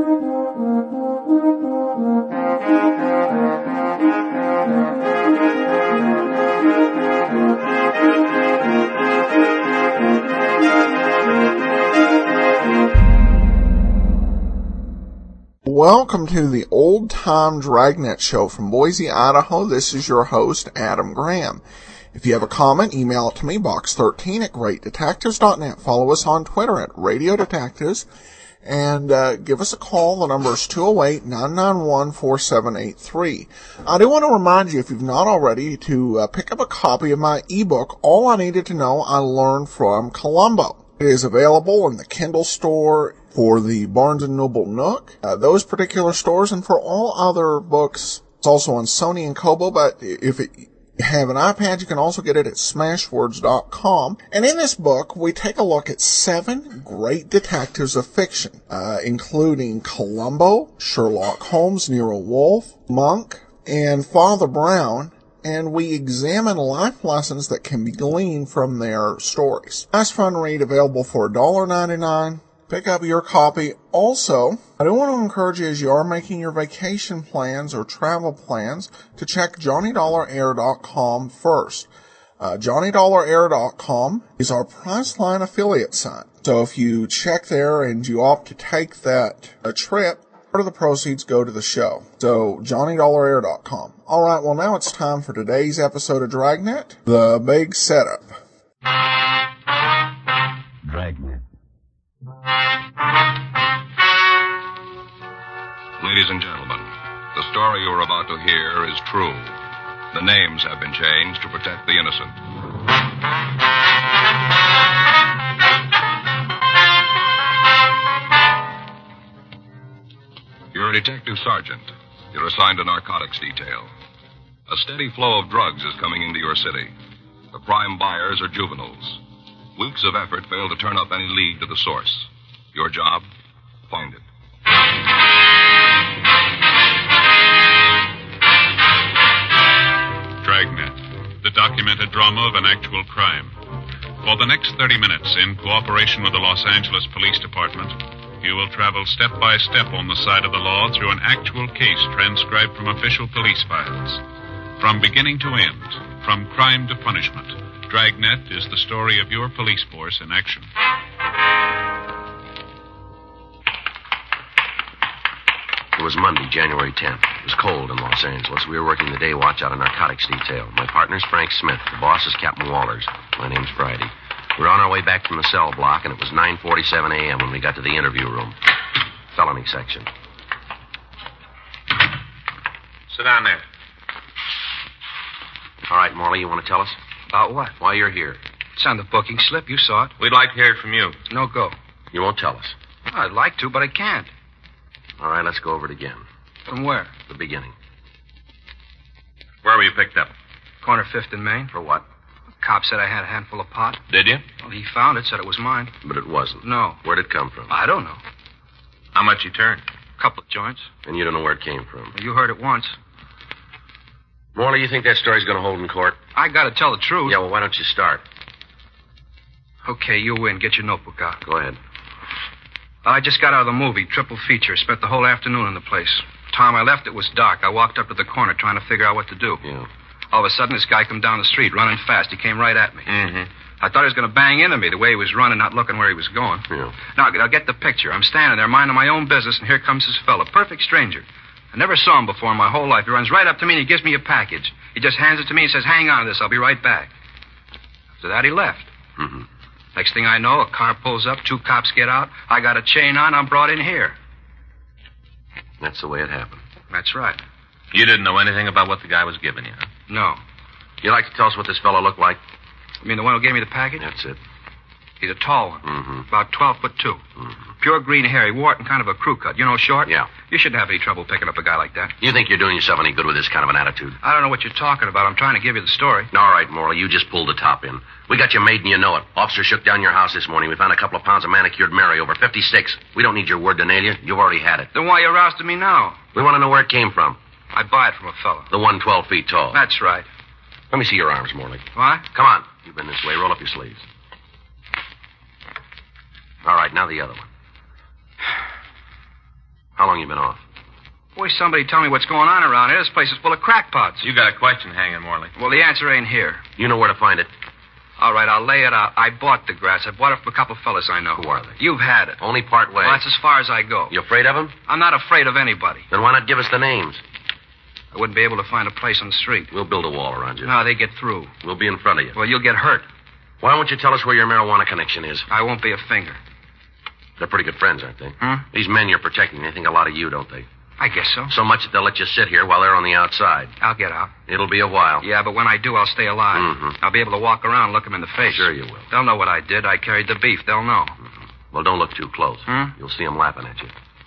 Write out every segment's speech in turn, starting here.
Welcome to the Old Time Dragnet Show from Boise, Idaho. This is your host, Adam Graham. If you have a comment, email it to me, box13@greatdetectives.net. Follow us on Twitter at Radio Detectives, and give us a call. The number is 208-991-4783. I do want to remind you, if you've not already, to pick up a copy of my ebook, All I Needed to Know I Learned from Columbo. It is available in the Kindle store, for the Barnes & Noble Nook, those particular stores, and for all other books. It's also on Sony and Kobo, but if you have an iPad, you can also get it at smashwords.com. And in this book, we take a look at 7 great detectives of fiction, including Columbo, Sherlock Holmes, Nero Wolfe, Monk, and Father Brown, and we examine life lessons that can be gleaned from their stories. Nice fun read, available for $1.99. Pick up your copy. Also, I do want to encourage you, as you are making your vacation plans or travel plans, to check JohnnyDollarAir.com first. JohnnyDollarAir.com is our Priceline affiliate site. So if you check there and you opt to take that trip, part of the proceeds go to the show. So JohnnyDollarAir.com. All right, well, now it's time for today's episode of Dragnet, The Big Setup. Dragnet. Ladies and gentlemen, the story you're about to hear is true. The names have been changed to protect the innocent. You're a detective sergeant. You're assigned a narcotics detail. A steady flow of drugs is coming into your city. The prime buyers are juveniles. Weeks of effort fail to turn up any lead to the source. Your job? Find it. Dragnet, the documented drama of an actual crime. For the next 30 minutes, in cooperation with the Los Angeles Police Department, you will travel step by step on the side of the law through an actual case transcribed from official police files. From beginning to end, from crime to punishment, Dragnet is the story of your police force in action. It was Monday, January 10th. It was cold in Los Angeles. We were working the day watch out of narcotics detail. My partner's Frank Smith. The boss is Captain Walters. My name's Friday. We were on our way back from the cell block, and it was 9:47 a.m. when we got to the interview room. Felony section. Sit down there. All right, Morley, you want to tell us? About what? Why you're here. It's on the booking slip. You saw it. We'd like to hear it from you. No go. You won't tell us. Well, I'd like to, but I can't. All right, let's go over it again. From where? The beginning. Where were you picked up? Corner 5th and Main. For what? The cop said I had a handful of pot. Did you? Well, he found it, said it was mine. But it wasn't. No. Where'd it come from? I don't know. How much you turned? A couple of joints. And you don't know where it came from? Well, you heard it once. Morley, you think that story's going to hold in court? I got to tell the truth. Yeah, well, why don't you start? Okay, you win. Get your notebook out. Go ahead. I just got out of the movie, triple feature. Spent the whole afternoon in the place. Time I left, it was dark. I walked up to the corner trying to figure out what to do. Yeah. All of a sudden, this guy come down the street, running fast. He came right at me. Mm-hmm. I thought he was going to bang into me the way he was running, not looking where he was going. Yeah. Now, I'll get the picture. I'm standing there minding my own business, and here comes this fella, perfect stranger. I never saw him before in my whole life. He runs right up to me, and he gives me a package. He just hands it to me and says, hang on to this. I'll be right back. After that, he left. Mm-hmm. Next thing I know, a car pulls up, 2 cops get out. I got a chain on. I'm brought in here. That's the way it happened. That's right. You didn't know anything about what the guy was giving you, huh? No. You like to tell us what this fellow looked like? You mean the one who gave me the package? That's it. He's a tall one. Mm-hmm. About 12'2". Mm-hmm. Pure green hair. He wore it in kind of a crew cut. You know, short? Yeah. You shouldn't have any trouble picking up a guy like that. You think you're doing yourself any good with this kind of an attitude? I don't know what you're talking about. I'm trying to give you the story. All right, Morley, you just pulled the top in. We got you made and you know it. Officer shook down your house this morning. We found a couple of pounds of manicured Mary, over 56. We don't need your word to nail you. You've already had it. Then why are you rousting me now? We want to know where it came from. I buy it from a fellow. The one 12 feet tall. That's right. Let me see your arms, Morley. What? Come on. You've been this way. Roll up your sleeves. All right, now the other one. How long you been off? Boy, somebody tell me what's going on around here. This place is full of crackpots. You got a question hanging, Morley. Well, the answer ain't here. You know where to find it. All right, I'll lay it out. I bought the grass. I bought it from a couple fellas I know. Who are they? You've had it. Only part way. Well, that's as far as I go. You afraid of them? I'm not afraid of anybody. Then why not give us the names? I wouldn't be able to find a place on the street. We'll build a wall around you. No, they get through. We'll be in front of you. Well, you'll get hurt. Why won't you tell us where your marijuana connection is? I won't be a finger. They're pretty good friends, aren't they? Hmm? These men you're protecting, they think a lot of you, don't they? I guess so. So much that they'll let you sit here while they're on the outside. I'll get out. It'll be a while. Yeah, but when I do, I'll stay alive. Mm-hmm. I'll be able to walk around and look them in the face. Sure you will. They'll know what I did. I carried the beef. They'll know. Mm-hmm. Well, don't look too close. Hmm? You'll see them laughing at you.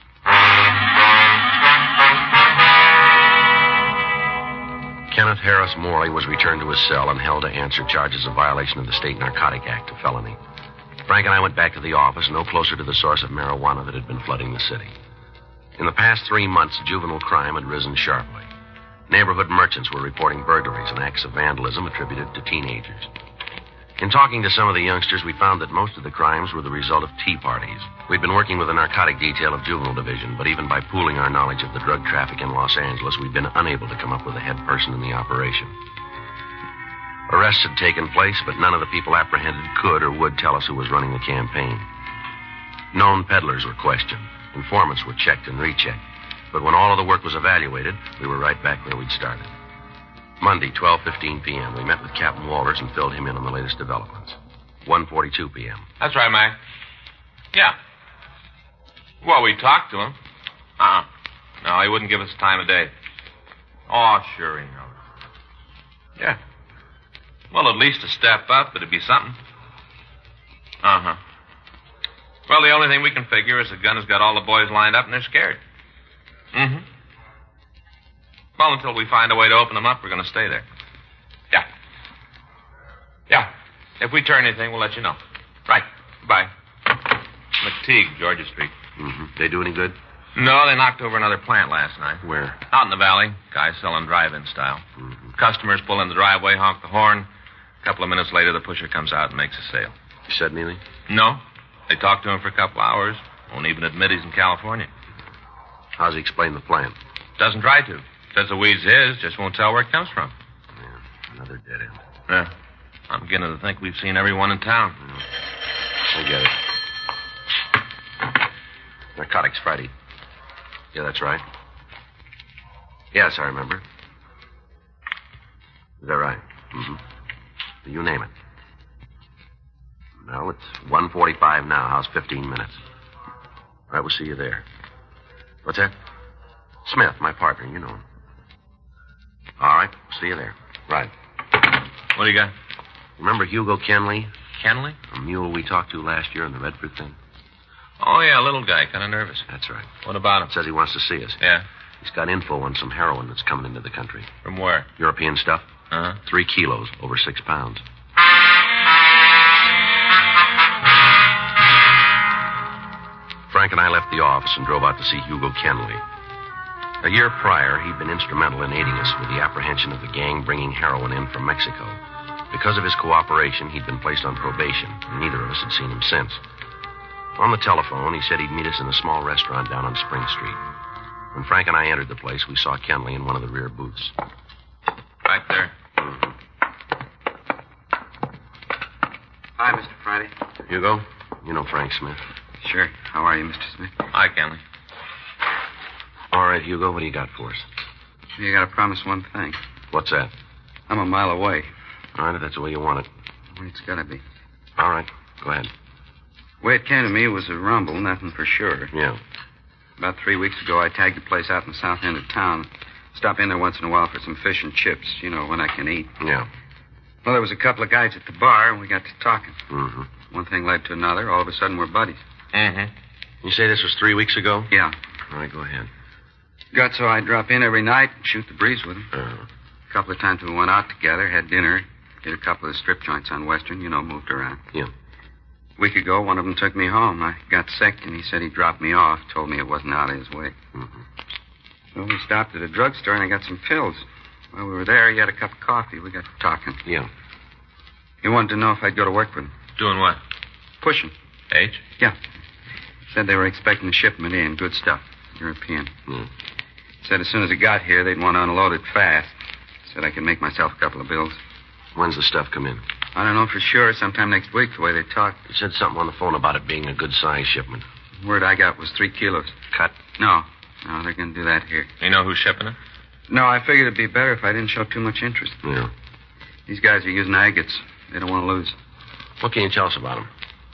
Kenneth Harris Morley was returned to his cell and held to answer charges of violation of the State Narcotic Act, a felony. Frank and I went back to the office, no closer to the source of marijuana that had been flooding the city. In the past 3 months, juvenile crime had risen sharply. Neighborhood merchants were reporting burglaries and acts of vandalism attributed to teenagers. In talking to some of the youngsters, we found that most of the crimes were the result of tea parties. We'd been working with the narcotic detail of Juvenile Division, but even by pooling our knowledge of the drug traffic in Los Angeles, we'd been unable to come up with a head person in the operation. Arrests had taken place, but none of the people apprehended could or would tell us who was running the campaign. Known peddlers were questioned. Informants were checked and rechecked. But when all of the work was evaluated, we were right back where we'd started. Monday, 12:15 p.m., we met with Captain Walters and filled him in on the latest developments. 1:42 p.m. That's right, Mac. Yeah. Well, we talked to him. No, he wouldn't give us time of day. Oh, sure he knows. Yeah. Well, at least a step up, it'd be something. Uh-huh. Well, the only thing we can figure is the gun has got all the boys lined up and they're scared. Mm-hmm. Well, until we find a way to open them up, we're going to stay there. Yeah. Yeah. If we turn anything, we'll let you know. Right. Bye. McTeague, Georgia Street. Mm-hmm. They do any good? No, they knocked over another plant last night. Where? Out in the valley. Guys selling drive-in style. Mm-hmm. Customers pull in the driveway, honk the horn. A couple of minutes later, the pusher comes out and makes a sale. You said anything? No. They talked to him for a couple hours. Won't even admit he's in California. How's he explain the plan? Doesn't try to. Says the weed's his, just won't tell where it comes from. Yeah, another dead end. Yeah. I'm beginning to think we've seen everyone in town. I get it. Narcotics Friday. Yeah, that's right. Yes, I remember. Is that right? Mm-hmm. You name it. Well, it's 1:45 now. How's 15 minutes? All right, we'll see you there. What's that? Smith, my partner. You know him. All right, see you there. Right. What do you got? Remember Hugo Kenley? Kenley? A mule we talked to last year in the Redford thing? Oh, yeah, little guy, kind of nervous. That's right. What about him? Says he wants to see us. Yeah? He's got info on some heroin that's coming into the country. From where? European stuff. Uh-huh. 3 kilos, over 6 pounds. Frank and I left the office and drove out to see Hugo Kenley. A year prior, he'd been instrumental in aiding us with the apprehension of the gang bringing heroin in from Mexico. Because of his cooperation, he'd been placed on probation, and neither of us had seen him since. On the telephone, he said he'd meet us in a small restaurant down on Spring Street. When Frank and I entered the place, we saw Kenley in one of the rear booths. Back there. Mm-hmm. Hi, Mr. Friday. Hugo, you know Frank Smith. Sure. How are you, Mr. Smith? Hi, Kenley. All right, Hugo, what do you got for us? You got to promise one thing. What's that? I'm a mile away. All right, if that's the way you want it. It's got to be. All right, go ahead. The way it came to me was a rumble, nothing for sure. Yeah. About 3 weeks ago, I tagged a place out in the south end of town. Stop in there once in a while for some fish and chips, you know, when I can eat. Yeah. Well, there was a couple of guys at the bar, and we got to talking. Mm-hmm. One thing led to another. All of a sudden, we're buddies. Mm-hmm. You say this was 3 weeks ago? Yeah. All right, go ahead. Got so I'd drop in every night and shoot the breeze with them. Uh-huh. A couple of times we went out together, had dinner, hit a couple of strip joints on Western, you know, moved around. Yeah. A week ago, one of them took me home. I got sick, and he said he'd drop me off, told me it wasn't out of his way. Mm-hmm. So we stopped at a drugstore, and I got some pills. While we were there, he had a cup of coffee. We got to talking. Yeah. He wanted to know if I'd go to work with him. Doing what? Pushing. H? Yeah. Said they were expecting a shipment in, good stuff. European. Hmm. Said as soon as it got here, they'd want to unload it fast. Said I could make myself a couple of bills. When's the stuff come in? I don't know for sure. Sometime next week, the way they talked. You said something on the phone about it being a good-sized shipment. The word I got was 3 kilos. Cut? No, they're going to do that here. You know who's shipping it? No, I figured it'd be better if I didn't show too much interest. Yeah. These guys are using agates. They don't want to lose. What can you tell us about them?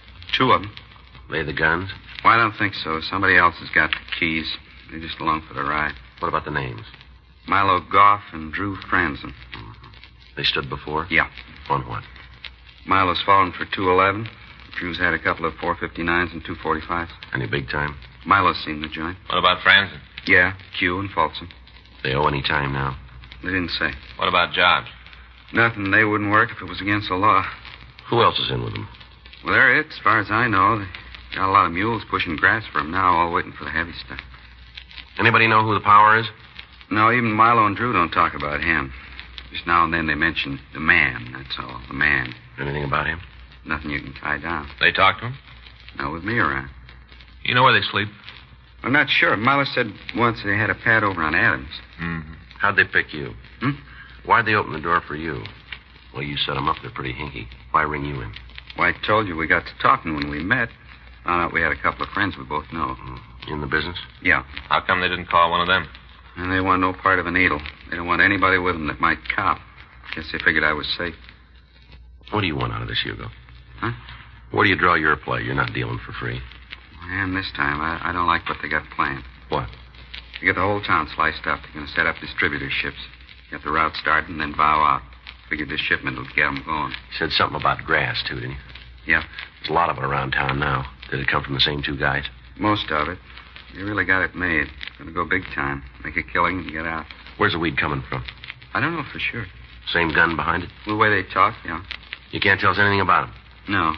2 of them. They the guns? Well, I don't think so. Somebody else has got the keys. They're just along for the ride. What about the names? Milo Goff and Drew Franzen. They stood before? Yeah. On what? Milo's fallen for 211. Drew's had a couple of 459s and 245s. Any big time? Milo's seen the joint. What about Franzen? Yeah, Q and Folsom. They owe any time now? They didn't say. What about jobs? Nothing. They wouldn't work if it was against the law. Who else is in with them? Well, they're it, as far as I know. They got a lot of mules pushing grass for them now, all waiting for the heavy stuff. Anybody know who the power is? No, even Milo and Drew don't talk about him. Just now and then they mention the man, that's all. The man. Anything about him? Nothing you can tie down. They talk to him? Not with me around. You know where they sleep? I'm not sure. Milo said once they had a pad over on Adams. Mm-hmm. How'd they pick you? Why'd they open the door for you? Well, you set them up. They're pretty hinky. Why ring you in? Well, I told you we got to talking when we met. Found out we had a couple of friends we both know. In the business? Yeah. How come they didn't call one of them? And they want no part of a needle. They don't want anybody with them that might cop. Guess they figured I was safe. What do you want out of this, Hugo? Huh? Where do you draw your play? You're not dealing for free. And this time, I don't like what they got planned. What? They get the whole town sliced up. They're going to set up distributorships. Get the route started and then vow out. Figured this shipment will get them going. You said something about grass, too, didn't you? Yeah. There's a lot of it around town now. Did it come from the same 2 guys? Most of it. They really got it made. Going to go big time. Make a killing and get out. Where's the weed coming from? I don't know for sure. Same gun behind it? The way they talk, yeah. You can't tell us anything about him? No.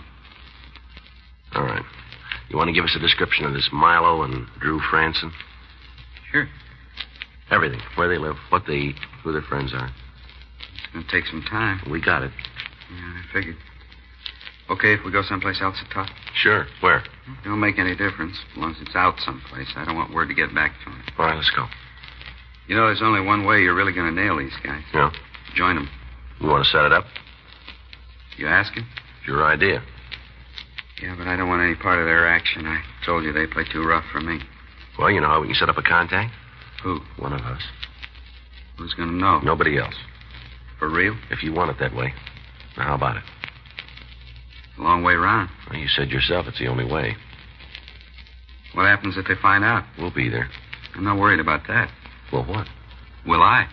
All right. You want to give us a description of this Milo and Drew Franzen? Sure. Everything. Where they live, what they eat, who their friends are. It's going to take some time. We got it. Yeah, I figured. Okay, if we go someplace else to talk? Sure. Where? It don't make any difference, as long as it's out someplace. I don't want word to get back to him. All right, let's go. You know, there's only one way you're really going to nail these guys. Yeah? Join them. You want to set it up? You ask him? It's your idea. Yeah, but I don't want any part of their action. I told you they play too rough for me. Well, you know how we can set up a contact? Who? One of us. Who's going to know? Nobody else. For real? If you want it that way. Now, how about it? A long way round. Well, you said yourself it's the only way. What happens if they find out? We'll be there. I'm not worried about that. Well, what? Will I?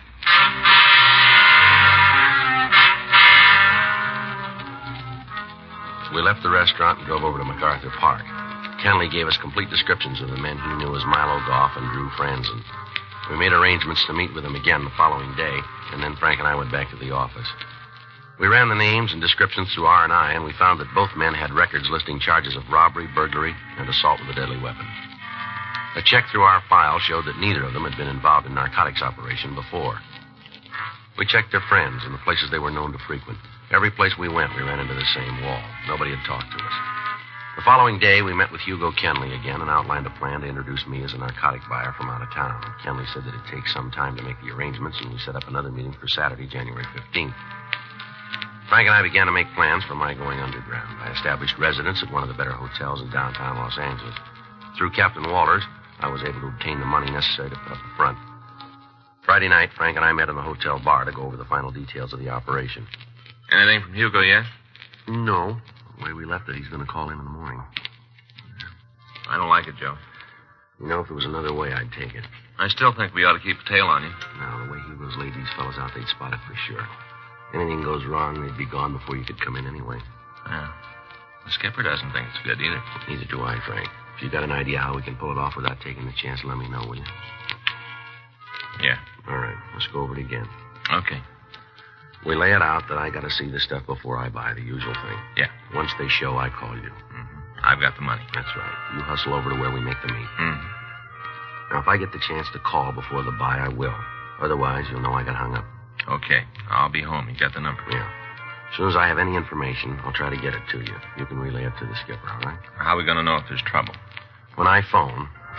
We left the restaurant and drove over to MacArthur Park. Kenley gave us complete descriptions of the men he knew as Milo Goff and Drew Franzen. We made arrangements to meet with them again the following day, and then Frank and I went back to the office. We ran the names and descriptions through R&I, and we found that both men had records listing charges of robbery, burglary, and assault with a deadly weapon. A check through our file showed that neither of them had been involved in narcotics operation before. We checked their friends and the places they were known to frequent. Every place we went, we ran into the same wall. Nobody had talked to us. The following day, we met with Hugo Kenley again and outlined a plan to introduce me as a narcotic buyer from out of town. Kenley said that it'd take some time to make the arrangements, and we set up another meeting for Saturday, January 15th. Frank and I began to make plans for my going underground. I established residence at one of the better hotels in downtown Los Angeles. Through Captain Walters, I was able to obtain the money necessary to put up the front. Friday night, Frank and I met in the hotel bar to go over the final details of the operation. Anything from Hugo yet? No. The way we left it, he's going to call in the morning. I don't like it, Joe. You know, if there was another way, I'd take it. I still think we ought to keep a tail on you. No, the way Hugo's laid these fellows out, they'd spot it for sure. Anything goes wrong, they'd be gone before you could come in anyway. Yeah. The skipper doesn't think it's good either. Neither do I, Frank. If you got an idea how we can pull it off without taking the chance, let me know, will you? Yeah. All right, let's go over it again. Okay. We lay it out that I got to see the stuff before I buy, the usual thing. Yeah. Once they show, I call you. Mm-hmm. I've got the money. That's right. You hustle over to where we make the meet. Mm-hmm. Now, if I get the chance to call before the buy, I will. Otherwise, you'll know I got hung up. Okay. I'll be home. You got the number? Yeah. As soon as I have any information, I'll try to get it to you. You can relay it to the skipper, all right? How are we going to know if there's trouble? When I phone,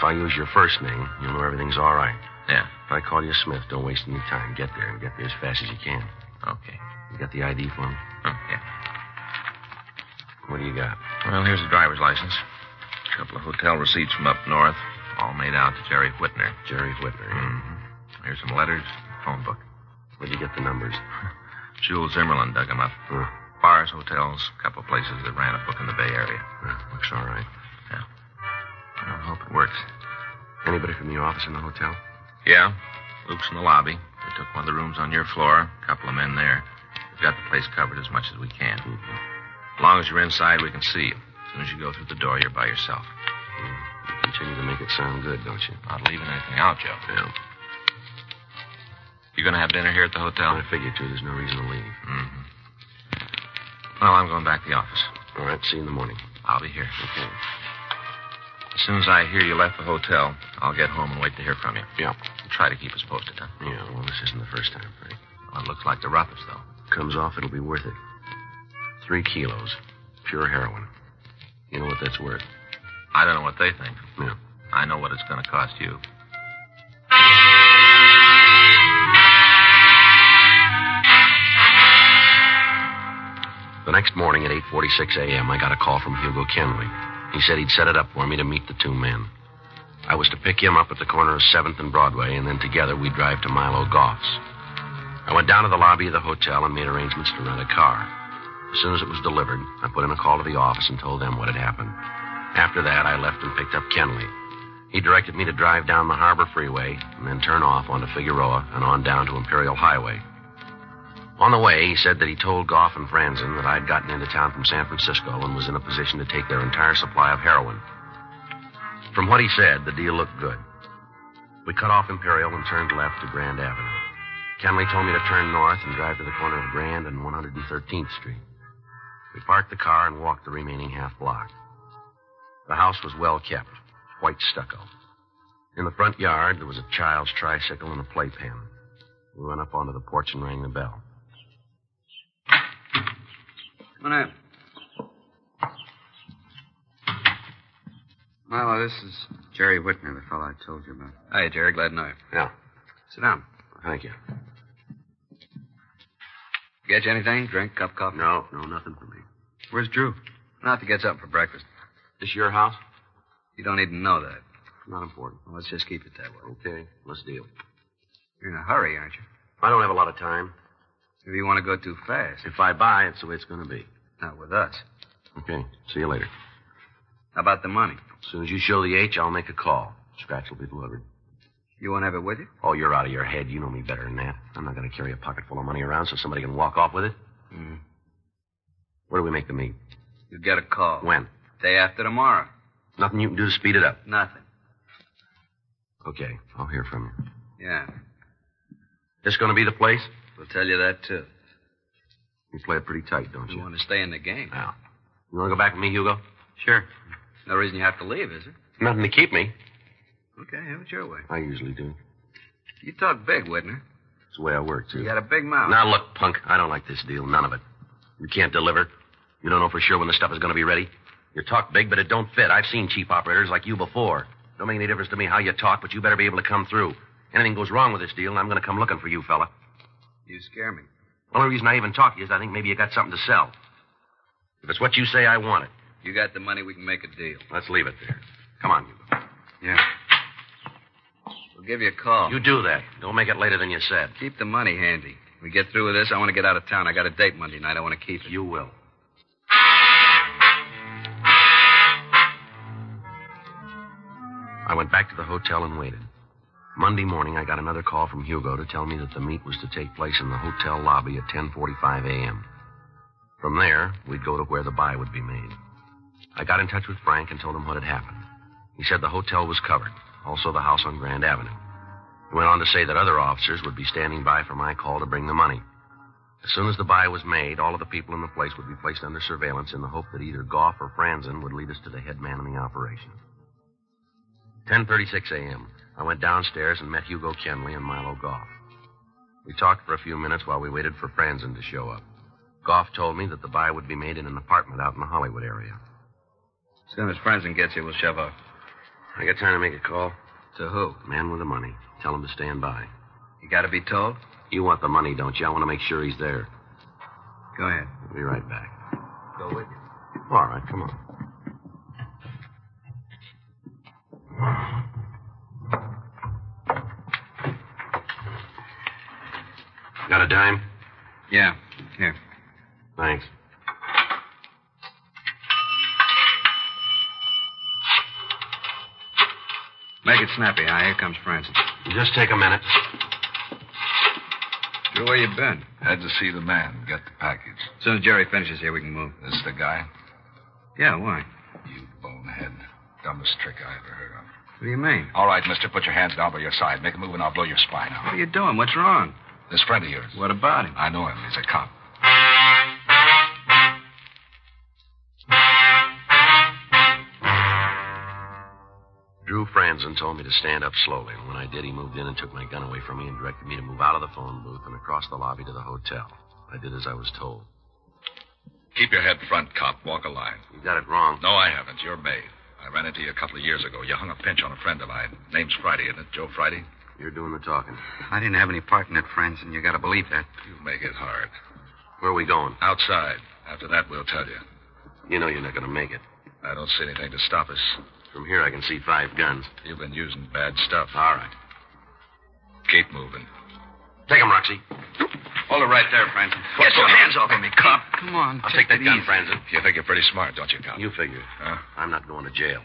If I use your first name, you'll know everything's all right. Yeah. If I call you Smith, don't waste any time. Get there, and get there as fast as you can. Okay. You got the ID for me? Oh, yeah. What do you got? Well, here's the driver's license. A couple of hotel receipts from up north, all made out to Jerry Whitner. Jerry Whitner. Mm-hmm. Here's some letters, phone book. Where'd you get the numbers? Jules Zimmerlin dug them up. Bars, hotels, a couple of places that ran a book in the Bay Area. Looks all right. Yeah. I hope it works. Anybody from the office in the hotel? Yeah. Luke's in the lobby. They took one of the rooms on your floor. A couple of men there. We've got the place covered as much as we can. Mm-hmm. As long as you're inside, we can see you. As soon as you go through the door, you're by yourself. You continue to make it sound good, don't you? Not leaving anything out, Joe. Yeah. You going to have dinner here at the hotel? I figured to. There's no reason to leave. Mm-hmm. Well, I'm going back to the office. All right, see you in the morning. I'll be here. Okay. As soon as I hear you left the hotel, I'll get home and wait to hear from you. Yeah. Try to keep us posted, huh? Yeah, well, this isn't the first time, Frank. Well, it looks like the roughest, though. Comes off, it'll be worth it. 3 kilos. Pure heroin. You know what that's worth? I don't know what they think. Yeah. I know what it's going to cost you. The next morning at 8:46 a.m., I got a call from Hugo Kenley. He said he'd set it up for me to meet the 2 men. I was to pick him up at the corner of 7th and Broadway, and then together we'd drive to Milo Goff's. I went down to the lobby of the hotel and made arrangements to rent a car. As soon as it was delivered, I put in a call to the office and told them what had happened. After that, I left and picked up Kenley. He directed me to drive down the Harbor Freeway and then turn off onto Figueroa and on down to Imperial Highway. On the way, he said that he told Goff and Franzen that I'd gotten into town from San Francisco and was in a position to take their entire supply of heroin. From what he said, the deal looked good. We cut off Imperial and turned left to Grand Avenue. Kenley told me to turn north and drive to the corner of Grand and 113th Street. We parked the car and walked the remaining half block. The house was well kept, white stucco. In the front yard, there was a child's tricycle and a playpen. We went up onto the porch and rang the bell. Come on in. Milo, this is Jerry Whitner, the fellow I told you about. Hi, Jerry. Glad to know you. Yeah. Sit down. Thank you. Get you anything? Drink, cup of coffee? No, nothing for me. Where's Drew? Not to get something for breakfast. This your house? You don't even know that. Not important. Well, let's just keep it that way. Okay, let's deal. You're in a hurry, aren't you? I don't have a lot of time. Maybe you want to go too fast. If I buy, it's the way it's going to be. Not with us. Okay, see you later. How about the money? As soon as you show the H, I'll make a call. Scratch will be delivered. You won't have it with you? Oh, you're out of your head. You know me better than that. I'm not going to carry a pocket full of money around so somebody can walk off with it. Mm. Where do we make the meet? You get a call. When? Day after tomorrow. Nothing you can do to speed it up. Nothing. Okay, I'll hear from you. Yeah. This going to be the place? We'll tell you that, too. You play it pretty tight, don't you? You want to stay in the game. Yeah. You want to go back with me, Hugo? Sure. No reason you have to leave, is there? Nothing to keep me. Okay, have it your way. I usually do. You talk big, Whitner. It's the way I work, too. You got a big mouth. Now, look, punk, I don't like this deal. None of it. You can't deliver. You don't know for sure when the stuff is going to be ready. You talk big, but it don't fit. I've seen cheap operators like you before. Don't make any difference to me how you talk, but you better be able to come through. Anything goes wrong with this deal, and I'm going to come looking for you, fella. You scare me. The only reason I even talk to you is I think maybe you got something to sell. If it's what you say, I want it. You got the money, we can make a deal. Let's leave it there. Come on, Hugo. Yeah. We'll give you a call. You do that. Don't make it later than you said. Keep the money handy. We get through with this, I want to get out of town. I got a date Monday night. I want to keep it. You will. I went back to the hotel and waited. Monday morning, I got another call from Hugo to tell me that the meet was to take place in the hotel lobby at 10:45 a.m. From there, we'd go to where the buy would be made. I got in touch with Frank and told him what had happened. He said the hotel was covered, also the house on Grand Avenue. He went on to say that other officers would be standing by for my call to bring the money. As soon as the buy was made, all of the people in the place would be placed under surveillance in the hope that either Goff or Franzen would lead us to the head man in the operation. 10:36 a.m. I went downstairs and met Hugo Kenley and Milo Goff. We talked for a few minutes while we waited for Franzen to show up. Goff told me that the buy would be made in an apartment out in the Hollywood area. As soon as Franzen gets here, we'll shove off. I got time to make a call. To who? Man with the money. Tell him to stand by. You got to be told? You want the money, don't you? I want to make sure he's there. Go ahead. I'll be right back. Go with you. All right, come on. Got a dime? Yeah. Here. Thanks. Make it snappy, huh? Here comes Francis. Just take a minute. Drew, where you been? Had to see the man, get the package. As soon as Jerry finishes here, we can move. This the guy? Yeah, why? You bonehead. Dumbest trick I ever heard of. What do you mean? All right, mister, put your hands down by your side. Make a move and I'll blow your spine out. What are you doing? What's wrong? This friend of yours. What about him? I know him. He's a cop. Drew Franzen told me to stand up slowly, and when I did, he moved in and took my gun away from me and directed me to move out of the phone booth and across the lobby to the hotel. I did as I was told. Keep your head front, cop. Walk a line. You got it wrong. No, I haven't. You're May. I ran into you a couple of years ago. You hung a pinch on a friend of mine. Name's Friday, isn't it? Joe Friday? You're doing the talking. I didn't have any part in it, friends, and you got to believe that. You make it hard. Where are we going? Outside. After that, we'll tell you. You know you're not going to make it. I don't see anything to stop us. From here, I can see 5 guns. You've been using bad stuff. All right. Keep moving. Take him, Roxy. Hold it right there, Francis. Get your hands off of me, cop. Come on. I'll take that gun, Franzen. You think you're pretty smart, don't you, cop? You figure it. Huh? I'm not going to jail.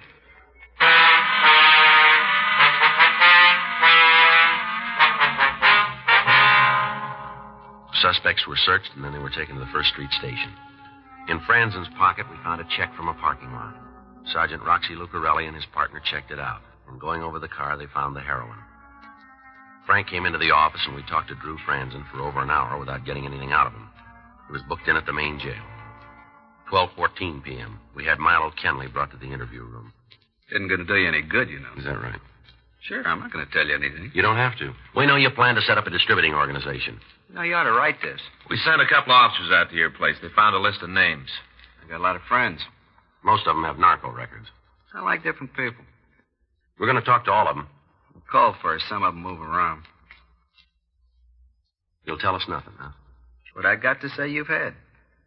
Suspects were searched, and then they were taken to the First Street station. In Franzen's pocket, we found a check from a parking lot. Sergeant Roxy Lucarelli and his partner checked it out. And going over the car, they found the heroin. Frank came into the office, and we talked to Drew Franzen for over an hour without getting anything out of him. He was booked in at the main jail. 12:14 p.m. We had Milo Kenley brought to the interview room. Isn't going to do you any good, you know. Is that right? Sure, I'm not going to tell you anything. You don't have to. We know you plan to set up a distributing organization. No, you ought to write this. We sent a couple of officers out to your place. They found a list of names. I got a lot of friends. Most of them have narco records. I like different people. We're going to talk to all of them. Call first. Some of them move around. You'll tell us nothing, huh? What I got to say, you've had.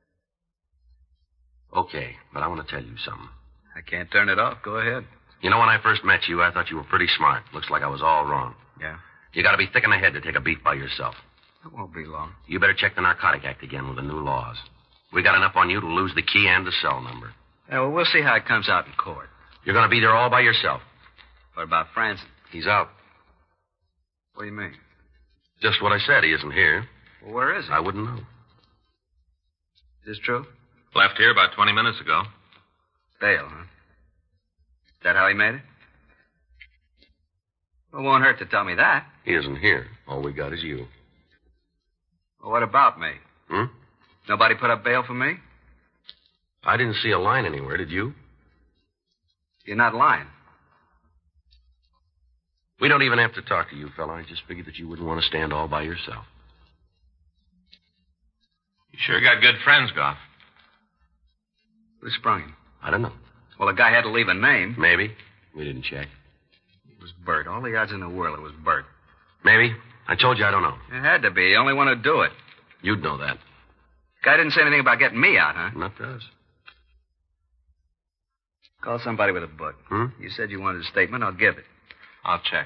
Okay, but I want to tell you something. I can't turn it off. Go ahead. You know, when I first met you, I thought you were pretty smart. Looks like I was all wrong. Yeah? You got to be thick in the head to take a beat by yourself. It won't be long. You better check the Narcotic Act again with the new laws. We got enough on you to lose the key and the cell number. Yeah, well, we'll see how it comes out in court. You're going to be there all by yourself. What about Francis? He's out. What do you mean? Just what I said. He isn't here. Well, where is he? I wouldn't know. Is this true? Left here about 20 minutes ago. Bail, huh? Is that how he made it? Well, it won't hurt to tell me that. He isn't here. All we got is you. Well, what about me? Hmm? Nobody put up bail for me? I didn't see a line anywhere, did you? You're not lying. We don't even have to talk to you, fella. I just figured that you wouldn't want to stand all by yourself. You sure got good friends, Goff. Who sprung him? I don't know. Well, the guy had to leave a name. Maybe. We didn't check. It was Bert. All the odds in the world it was Bert. Maybe. I told you I don't know. It had to be. The only one who'd do it. You'd know that. Guy didn't say anything about getting me out, huh? Not to us. Call somebody with a book. Hmm? You said you wanted a statement. I'll give it. I'll check.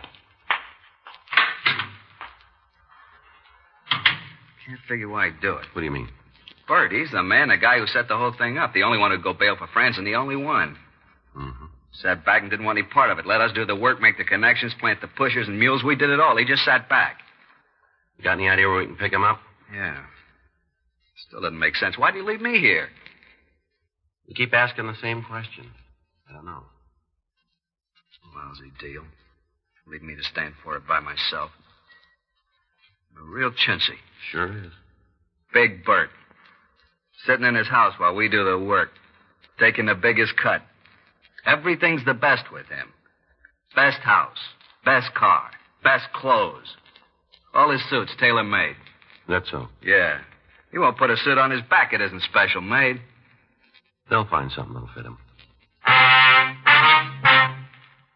Can't figure why he'd do it. What do you mean? Bert, he's the man, the guy who set the whole thing up. The only one who'd go bail for France and the only one. Mm-hmm. Sat back and didn't want any part of it. Let us do the work, make the connections, plant the pushers and mules. We did it all. He just sat back. You got any idea where we can pick him up? Yeah. Still doesn't make sense. Why'd you leave me here? You keep asking the same question. I don't know. Lousy deal. Leave me to stand for it by myself. A real chintzy. Sure is. Big Bert. Sitting in his house while we do the work. Taking the biggest cut. Everything's the best with him. Best house. Best car. Best clothes. All his suits tailor-made. That's so. Yeah. He won't put a suit on his back it isn't special made. They'll find something that'll fit him.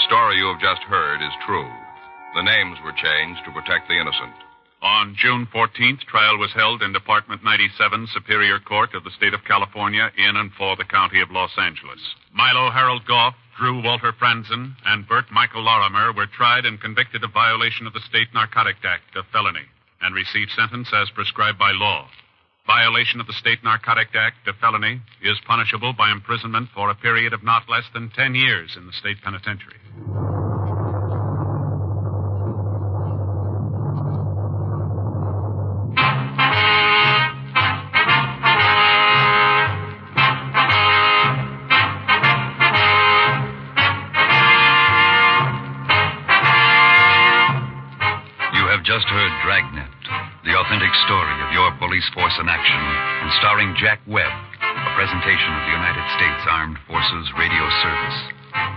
story you have just heard is true. The names were changed to protect the innocent. On June 14th, trial was held in Department 97, Superior Court of the State of California, in and for the County of Los Angeles. Milo Harold Goff, Drew Walter Franzen, and Bert Michael Lorimer were tried and convicted of violation of the State Narcotic Act, a felony, and received sentence as prescribed by law. Violation of the State Narcotic Act, a felony, is punishable by imprisonment for a period of not less than 10 years in the state penitentiary. Just heard Dragnet, the authentic story of your police force in action, and starring Jack Webb, a presentation of the United States Armed Forces Radio Service.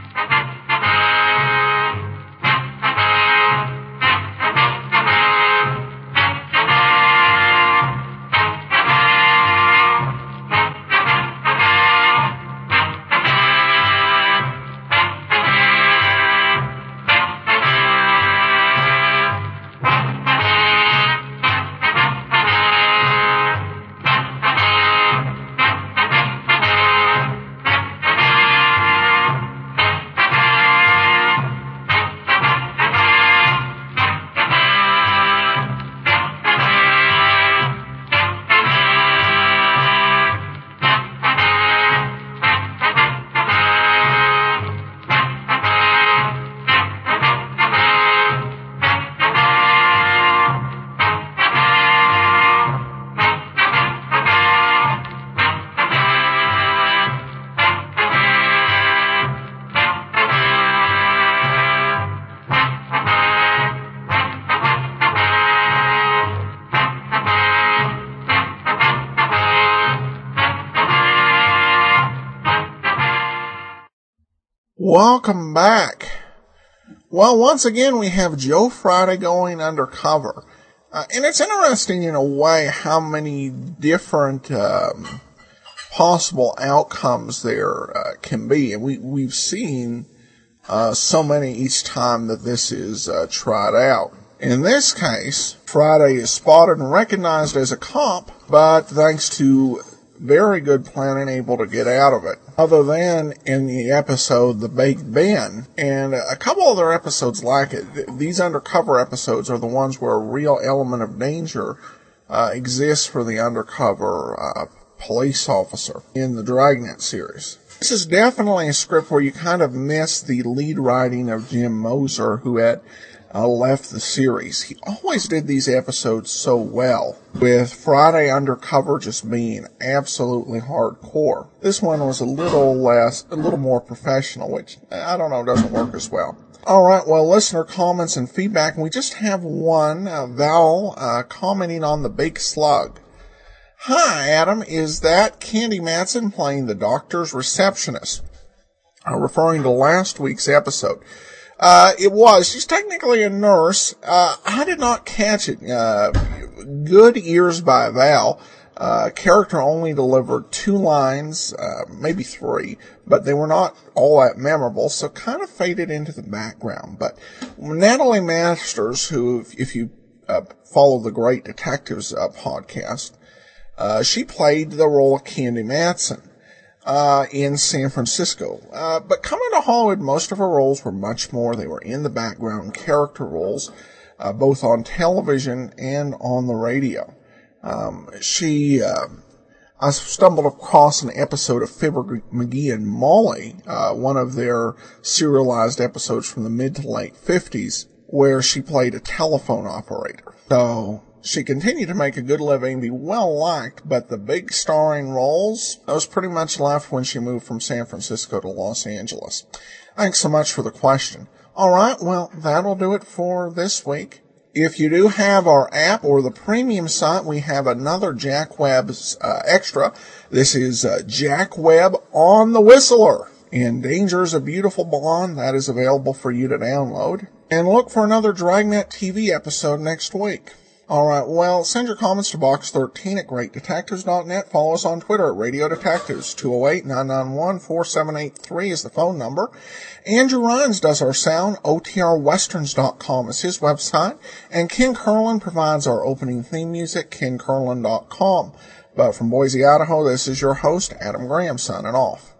Welcome back. Well, once again, we have Joe Friday going undercover. And it's interesting in a way how many different possible outcomes there can be. And we've seen so many each time that this is tried out. In this case, Friday is spotted and recognized as a cop, but thanks to very good planning, able to get out of it. Other than in the episode The Baked Ben, and a couple other episodes like it. These undercover episodes are the ones where a real element of danger exists for the undercover police officer in the Dragnet series. This is definitely a script where you kind of miss the lead writing of Jim Moser, who had left the series. He always did these episodes so well, with Friday Undercover just being absolutely hardcore. This one was a little more professional, which, I don't know, doesn't work as well. Alright, well, listener comments and feedback, and we just have one, Val, commenting on the Big Slug. Hi, Adam, is that Candy Matson playing the doctor's receptionist? Referring to last week's episode. It was. She's technically a nurse. I did not catch it. Good ears by Val. Character only delivered 2 lines, maybe 3, but they were not all that memorable, so kind of faded into the background. But Natalie Masters, who, if you follow the Great Detectives podcast, she played the role of Candy Matson in San Francisco. But coming to Hollywood, most of her roles were much more. They were in the background character roles, both on television and on the radio. I stumbled across an episode of Fibber McGee and Molly, one of their serialized episodes from the mid to late 50s, where she played a telephone operator. So she continued to make a good living, be well liked, but the big starring roles, those pretty much left when she moved from San Francisco to Los Angeles. Thanks so much for the question. Alright, well, that'll do it for this week. If you do have our app or the premium site, we have another Jack Webb's extra. This is Jack Webb on the Whistler. In Danger's a Beautiful Blonde. That is available for you to download. And look for another Dragnet TV episode next week. All right, well, send your comments to box13 at greatdetectives.net. Follow us on Twitter at Radio Detectives. 208-991-4783 is the phone number. Andrew Rhines does our sound. OTRWesterns.com is his website. And Ken Curlin provides our opening theme music, KenCurlin.com. But from Boise, Idaho, this is your host, Adam Graham, signing off.